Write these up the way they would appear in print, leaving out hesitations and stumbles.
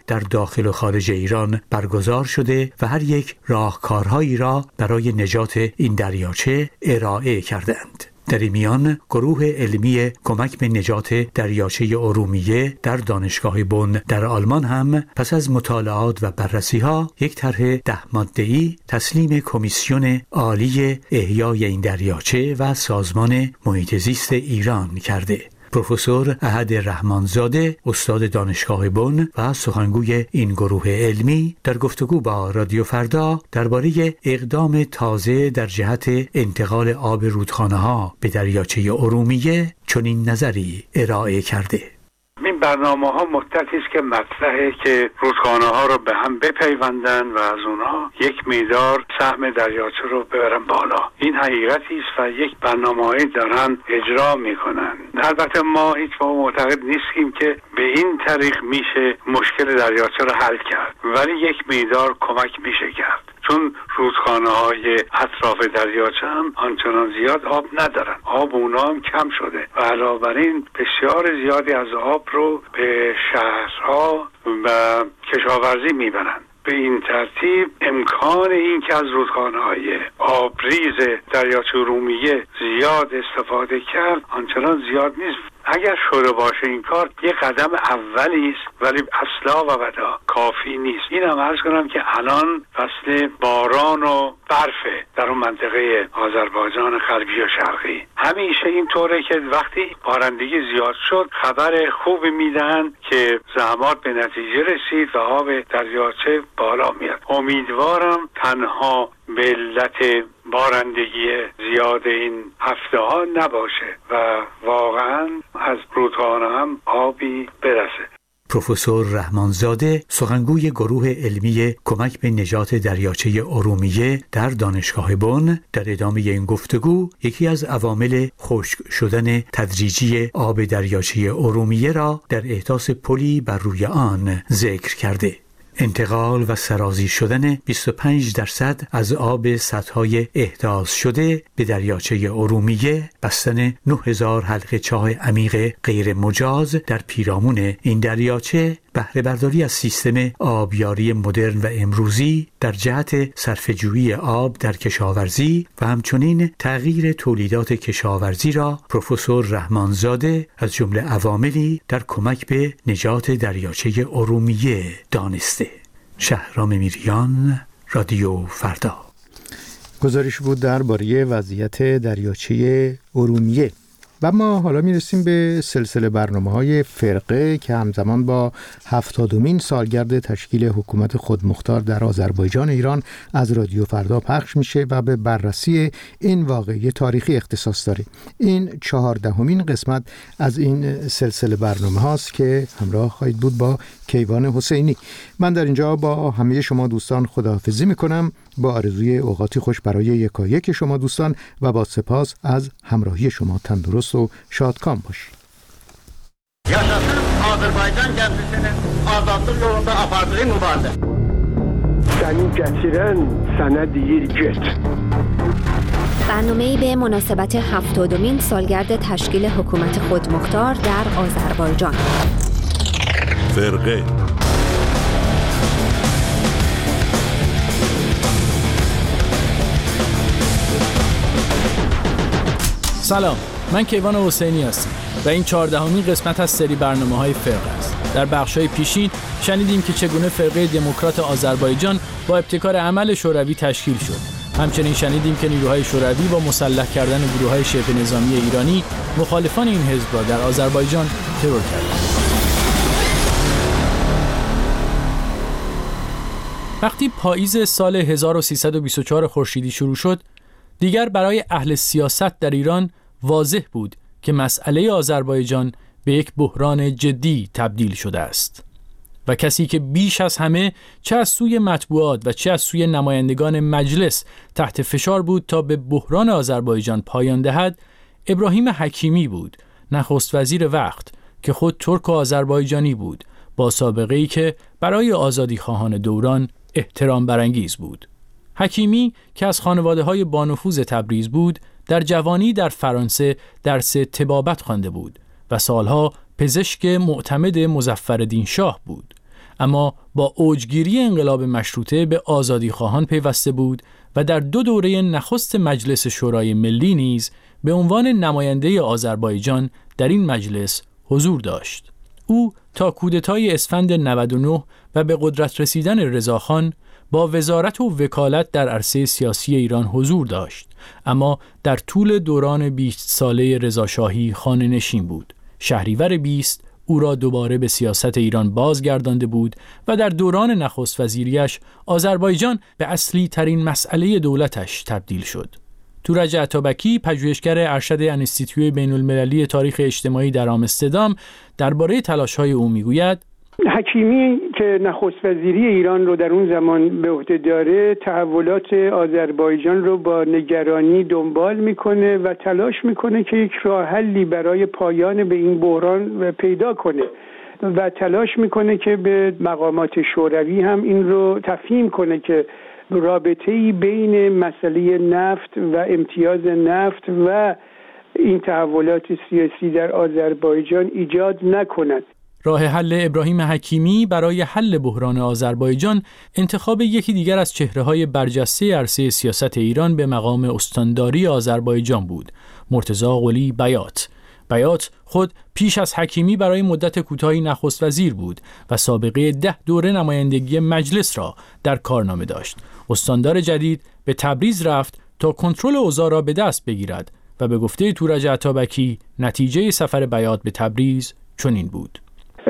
در داخل و خارج ایران برگزار شده و هر یک راهکارهایی را برای نجات این دریاچه ارائه کردند. در این میان گروه علمی کمک به نجات دریاچه ارومیه در دانشگاه بن در آلمان هم پس از مطالعات و بررسی‌ها یک طرح 10 ماده‌ای تسلیم کمیسیون عالی احیای این دریاچه و سازمان محیط زیست ایران کرده. پروفسور احد رحمانزاده، استاد دانشگاه بن و سخنگوی این گروه علمی، در گفتگو با رادیو فردا درباره اقدام تازه در جهت انتقال آب رودخانه‌ها به دریاچه ارومیه چنین نظری ارائه کرده. این برنامه‌ها مدتی است که مطرحه که رودخانه‌ها رو به هم بپیوندن و از اونها یک مقدار سهم دریاچه رو ببرن بالا. این حقیقتی است و یک برنامه‌ای دارن اجرا میکنن. البته ما هیچ موقع معتقد نیستیم که به این طریق میشه مشکل دریاچه رو حل کرد، ولی یک مقدار کمک میشه کرد، چون رودخانه‌های اطراف دریاچه هم آنچنان زیاد آب ندارن. آب اونا هم کم شده و علاوه بر این بسیار زیادی از آب رو به شهرها و کشاورزی میبرن. به این ترتیب امکان این که از رودخانه‌های آبریز دریاچه ارومیه زیاد استفاده کرد آنچنان زیاد نیست. اگر شده باشه این کار یک قدم اولی است، ولی اصلا و ابدا کافی نیست. این هم عرض کنم که الان فصل باران و برفه در اون منطقه آذربایجان غربی و شرقی. همیشه این طوره که وقتی بارندگی زیاد شد خبر خوبی میدن که زحمات به نتیجه رسید و آب دریاچه بالا میاد. امیدوارم تنها به علت بارندگی زیاد این هفته ها نباشه و واقعا از رودخانه هم آبی برسه. پروفسور رحمانزاده، سخنگوی گروه علمی کمک به نجات دریاچه ارومیه در دانشگاه بن، در ادامه این گفتگو یکی از عوامل خشک شدن تدریجی آب دریاچه ارومیه را در احداث پلی بر روی آن ذکر کرده. انتقال و سرازیر شدن 25% از آب سدهای احداث شده به دریاچه ارومیه، بستن 9000 حلقه چاه عمیق غیر مجاز در پیرامون این دریاچه، بهره برداری از سیستم آبیاری مدرن و امروزی در جهت صرفه‌جویی آب در کشاورزی و همچنین تغییر تولیدات کشاورزی را پروفسور رحمانزاده از جمله عواملی در کمک به نجات دریاچه ارومیه دانسته. شهرام میریان، رادیو فردا. گزارش بود درباره وضعیت دریاچه ارومیه. و ما حالا میرسیم به سلسله برنامه‌های فرقه که همزمان با 70مین سالگرد تشکیل حکومت خودمختار در آذربایجان ایران از رادیو فردا پخش میشه و به بررسی این واقعه تاریخی اختصاص داره. این 14مین قسمت از این سلسله برنامه هاست که همراه خواهید بود با کیوان حسینی. من در اینجا با همه شما دوستان خداحافظی میکنم، با آرزوی اوقاتی خوش برای یکایک شما دوستان و با سپاس از همراهی شما. تندرست و شادکام باشید. Yaşasın Azərbaycan gənclisinin azadlıq yolunda apardığı mübarizə. Səni gətirən sənə deyir get. برنامه‌ای به مناسبت 70مین سالگرد تشکیل حکومت خودمختار در آذربایجان. فرقه سلام، من کیوان حسینی هستم و این 14مین قسمت از سری برنامه‌های فرقه است. در بخش‌های پیشین شنیدیم که چگونه فرقه دموکرات آذربایجان با ابتکار عمل شوروی تشکیل شد. همچنین شنیدیم که نیروهای شوروی با مسلح کردن گروه‌های شبه نظامی ایرانی مخالفان این حزب را در آذربایجان ترور کردند. وقتی پاییز سال 1324 خورشیدی شروع شد، دیگر برای اهل سیاست در ایران واضح بود که مسئله آذربایجان به یک بحران جدی تبدیل شده است و کسی که بیش از همه چه از سوی مطبوعات و چه از سوی نمایندگان مجلس تحت فشار بود تا به بحران آذربایجان پایان دهد، ابراهیم حکیمی بود، نخست وزیر وقت که خود ترک و آذربایجانی بود، با سابقه‌ای که برای آزادی خواهان دوران احترام برانگیز بود. حکیمی که از خانواده‌های بانفوذ تبریز بود، در جوانی در فرانسه درس طبابت خوانده بود و سالها پزشک معتمد مظفرالدین شاه بود. اما با اوجگیری انقلاب مشروطه به آزادیخواهان پیوسته بود و در 2 دوره نخست مجلس شورای ملی نیز به عنوان نماینده آذربایجان در این مجلس حضور داشت. او تا کودتای اسفند 99 و به قدرت رسیدن رضاخان با وزارت و وکالت در عرصه سیاسی ایران حضور داشت، اما در طول دوران 20 ساله رضاشاهی خانه نشین بود. شهریور 20 او را دوباره به سیاست ایران بازگردانده بود و در دوران نخست وزیریش آذربایجان به اصلی ترین مسئله دولتش تبدیل شد. تورج عطابکی، پژوهشگر ارشد انستیتوی بین المللی تاریخ اجتماعی در آمستردام، درباره تلاش‌های او میگوید: حکیمی که نخست وزیری ایران رو در اون زمان به عهده داره، تحولات آذربایجان رو با نگرانی دنبال میکنه و تلاش میکنه که یک راه حلی برای پایان به این بحران پیدا کنه و تلاش میکنه که به مقامات شوروی هم این رو تفهیم کنه که رابطه‌ای بین مسئله نفت و امتیاز نفت و این تحولات سیاسی در آذربایجان ایجاد نکند. راه حل ابراهیم حکیمی برای حل بحران آذربایجان انتخاب یکی دیگر از چهره‌های برجسته عرصه سیاست ایران به مقام استانداری آذربایجان بود، مرتضی قلی بیات. بیات خود پیش از حکیمی برای مدت کوتاهی نخست وزیر بود و سابقه 10 دوره نمایندگی مجلس را در کارنامه داشت. استاندار جدید به تبریز رفت تا کنترل اوضاع را به دست بگیرد و به گفته تورج عطابکی نتیجه سفر بیات به تبریز چنین بود: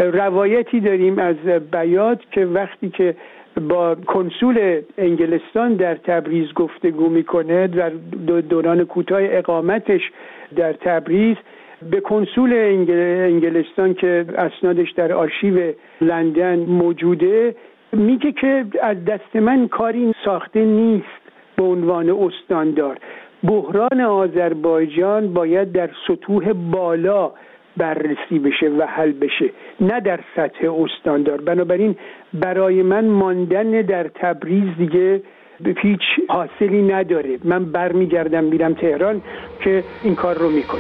روایتی داریم از بیات که وقتی که با کنسول انگلستان در تبریز گفتگو میکنه، در دوران کوتاه اقامتش در تبریز، به کنسول انگلستان که اسنادش در آرشیو لندن موجوده میگه که از دست من کاری ساخته نیست به عنوان استاندار. بحران آذربایجان باید در سطوح بالا بررسی بشه و حل بشه، نه در سطح استاندار. بنابراین برای من ماندن در تبریز دیگه هیچ حاصلی نداره. من برمیگردم میرم تهران که این کار رو میکنه.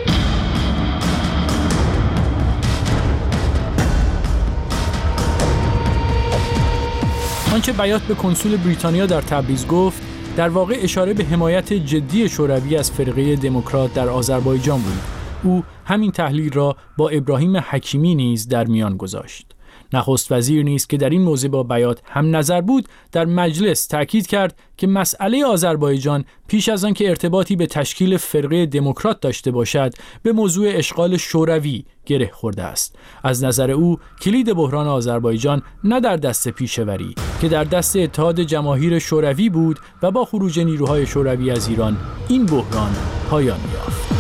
آنچه بیات به کنسول بریتانیا در تبریز گفت در واقع اشاره به حمایت جدی شوروی از فرقه دموکرات در آذربایجان بود. او همین تحلیل را با ابراهیم حکیمی نیز در میان گذاشت. نخست وزیر نیز که در این موضوع با بیات هم نظر بود، در مجلس تأکید کرد که مسئله آذربایجان پیش از آن که ارتباطی به تشکیل فرقه دموکرات داشته باشد به موضوع اشغال شوروی گره خورده است. از نظر او کلید بحران آذربایجان نه در دست پیشوری که در دست اتحاد جماهیر شوروی بود و با خروج نیروهای شوروی از ایران این بحران پایان یافت.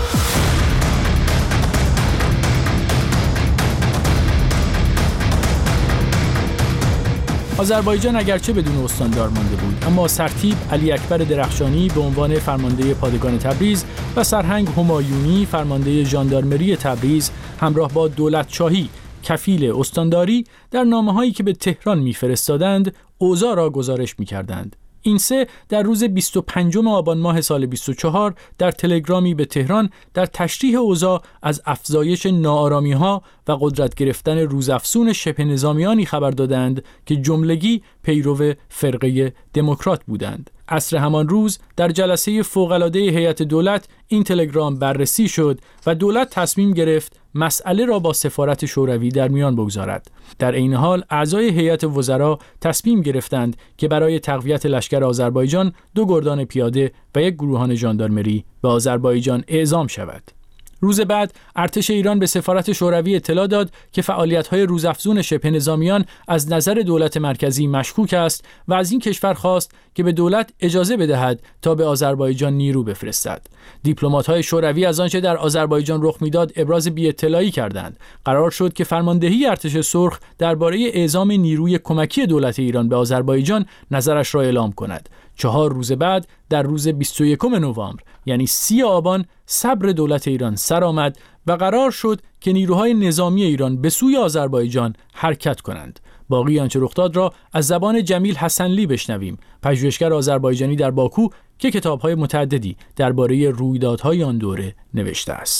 آذربایجان اگرچه بدون استاندار مانده بود، اما سرتیپ علی اکبر درخشانی به عنوان فرمانده پادگان تبریز و سرهنگ همایونی فرمانده ژاندارمری تبریز همراه با دولت شاهی کفیل استانداری در نامه‌هایی که به تهران می‌فرستادند اوضاع را گزارش می‌کردند. این سه در روز 25 آبان ماه سال 24 در تلگرامی به تهران در تشریح اوضاع از افزایش ناآرامی‌ها و قدرت گرفتن روزافزون شبه نظامیانی خبر دادند که جملگی پیرو فرقه دموکرات بودند. عصر همان روز در جلسه فوق‌العاده هیئت دولت این تلگرام بررسی شد و دولت تصمیم گرفت مسئله را با سفارت شوروی در میان بگذارد. در این حال اعضای هیئت وزرا تصمیم گرفتند که برای تقویت لشکر آذربایجان 2 گردان پیاده و 1 گروهان ژاندارمری به آذربایجان اعزام شود. روز بعد ارتش ایران به سفارت شوروی اطلاع داد که فعالیت‌های روزافزون شبه نظامیان از نظر دولت مرکزی مشکوک است و از این کشور خواست که به دولت اجازه بدهد تا به آذربایجان نیرو بفرستد. دیپلمات‌های شوروی از آنچه در آذربایجان رخ می‌داد ابراز بی‌اطلاعی کردند. قرار شد که فرماندهی ارتش سرخ درباره اعزام نیروی کمکی دولت ایران به آذربایجان نظرش را اعلام کند. 4 روز بعد در روز 21 نوامبر یعنی 30 آبان صبر دولت ایران سر آمد و قرار شد که نیروهای نظامی ایران به سوی آذربایجان حرکت کنند. باقی آنچه رخ داد را از زبان جمیل حسنلی بشنویم، پژوهشگر آذربایجانی در باکو که کتاب‌های متعددی درباره رویدادهای آن دوره نوشته است.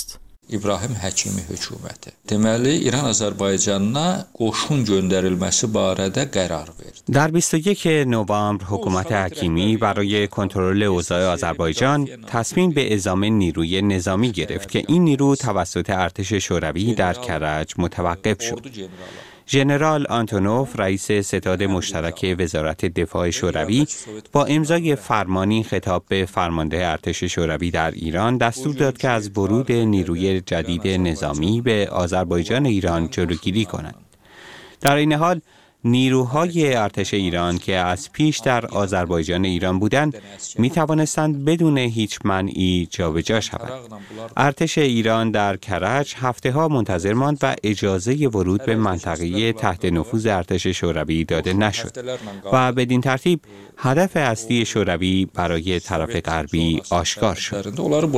İbrahim Həkimi hökuməti. Deməli, İran Azərbaycanına qoşun göndərilməsi barədə qərar verdi. در 21 نوامبر حکومت حکیمی برای کنترل اوضاع آذربایجان تصمیم به اعزام نیروی نظامی گرفت که این نیرو توسط ارتش شوروی در کرج متوقف شد. ژنرال آنتونوف رئیس ستاد مشترک وزارت دفاع شوروی با امضای فرمانی خطاب به فرمانده ارتش شوروی در ایران دستور داد که از ورود نیروی جدید نظامی به آذربایجان ایران جلوگیری کنند. در این حال نیروهای ارتش ایران که از پیش در آذربایجان ایران بودند می توانستند بدون هیچ منعی جابجا شوند. ارتش ایران در کرج هفته‌ها منتظر ماند و اجازه ورود به منطقه تحت نفوذ ارتش شوروی داده نشد و بدین ترتیب هدف اصلی شوروی برای طرف غربی آشکار شد.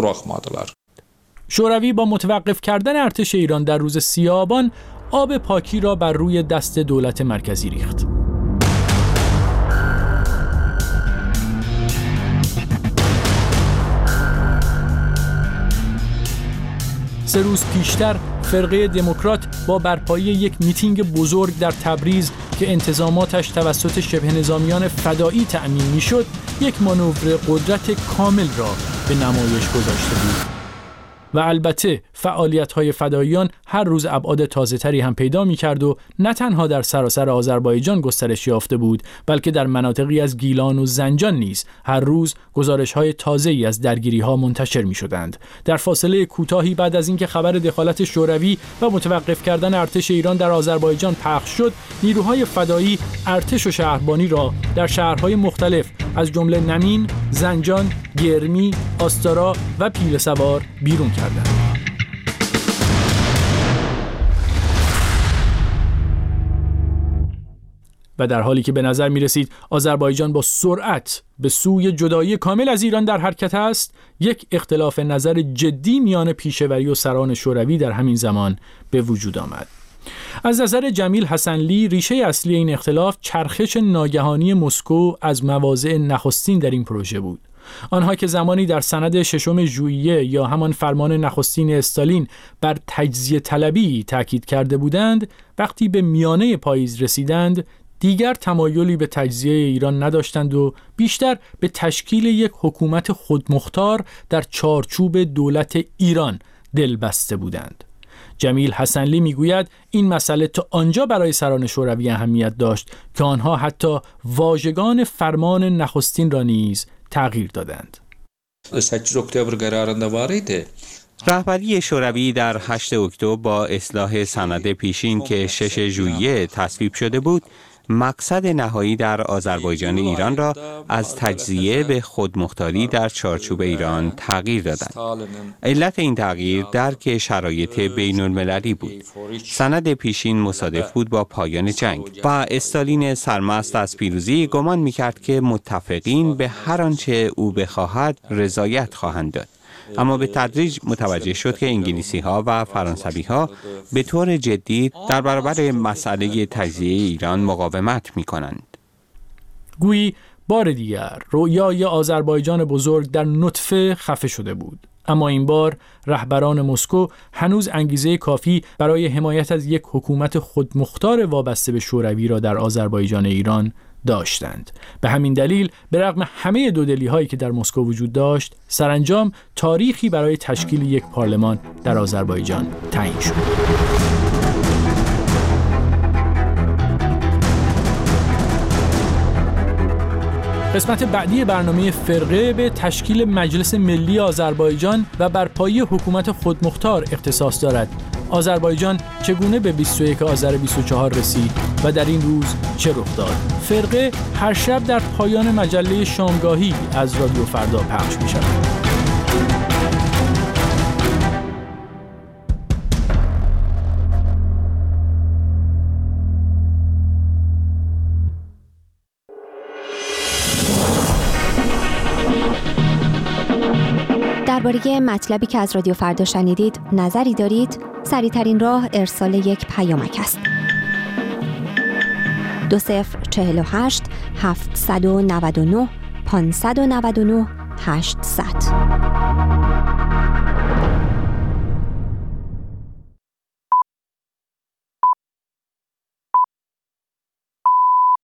شوروی با متوقف کردن ارتش ایران در روز 30 آبان آب پاکی را بر روی دست دولت مرکزی ریخت. سه روز پیشتر فرقه دموکرات با برپایی یک میتینگ بزرگ در تبریز که انتظاماتش توسط شبه نظامیان فدایی تأمین میشد، یک مانور قدرت کامل را به نمایش گذاشته بود. و البته فعالیت‌های فداییان هر روز ابعاد تازه‌تری هم پیدا می‌کرد و نه تنها در سراسر آذربایجان گسترش یافته بود، بلکه در مناطقی از گیلان و زنجان نیز هر روز گزارش‌های تازه‌ای از درگیری‌ها منتشر می‌شدند. در فاصله کوتاهی بعد از اینکه خبر دخالت شوروی و متوقف کردن ارتش ایران در آذربایجان پخش شد، نیروهای فدایی ارتش و شهربانی را در شهرهای مختلف از جمله نمین، زنجان، گرمی، آستارا و پیله‌سوار بیرون کردند. و در حالی که به نظر می رسید آذربایجان با سرعت به سوی جدایی کامل از ایران در حرکت است، یک اختلاف نظر جدی میان پیشوری و سران شوروی در همین زمان به وجود آمد. از نظر جمیل حسنلی ریشه اصلی این اختلاف چرخش ناگهانی مسکو از مواضع نخستین در این پروژه بود. آنها که زمانی در سند 6 ژوئیه یا همان فرمان نخستین استالین بر تجزیه طلبی تاکید کرده بودند، وقتی به میانه پاییز رسیدند دیگر تمایلی به تجزیه ایران نداشتند و بیشتر به تشکیل یک حکومت خودمختار در چارچوب دولت ایران دل بسته بودند. جمیل حسنلی میگوید این مسئله تا آنجا برای سران شوروی اهمیت داشت که آنها حتی واژگان فرمان نخستین را نیز تغییر دادند. 8 اکتبر قرارında var idi. رهبری شوروی در 8 اکتبر با اصلاح سند پیشین که 6 ژوئیه تصویب شده بود، مقصد نهایی در آذربایجان ایران را از تجزیه به خودمختاری در چارچوب ایران تغییر دادند. علت این تغییر درک شرایط بین المللی بود. سند پیشین مصادف بود با پایان جنگ و استالین سرمست از پیروزی گمان می‌کرد که متفقین به هر آنچه او بخواهد رضایت خواهند داد. اما به تدریج متوجه شد که انگلیسی‌ها و فرانسوی‌ها به طور جدی در برابر مسئله تجزیه ایران مقاومت می‌کنند. گویی بار دیگر رویای آذربایجان بزرگ در نطفه خفه شده بود. اما این بار رهبران مسکو هنوز انگیزه کافی برای حمایت از یک حکومت خودمختار وابسته به شوروی را در آذربایجان ایران داشتند. به همین دلیل به رغم همه دودلی هایی که در مسکو وجود داشت، سرانجام تاریخی برای تشکیل یک پارلمان در آذربایجان تعیین شد. قسمت بعدی برنامه فرقه به تشکیل مجلس ملی آذربایجان و برپایی حکومت خودمختار اختصاص دارد. آذربایجان چگونه به 21 آذر 24 رسید و در این روز چه رخ داد؟ فرقه هر شب در پایان مجله شامگاهی از رادیو فردا پخش می شود. درباره مطلبی که از رادیو فردا شنیدید نظری دارید؟ سریع‌ترین راه ارسال یک پیامک است. 2048 799 599 800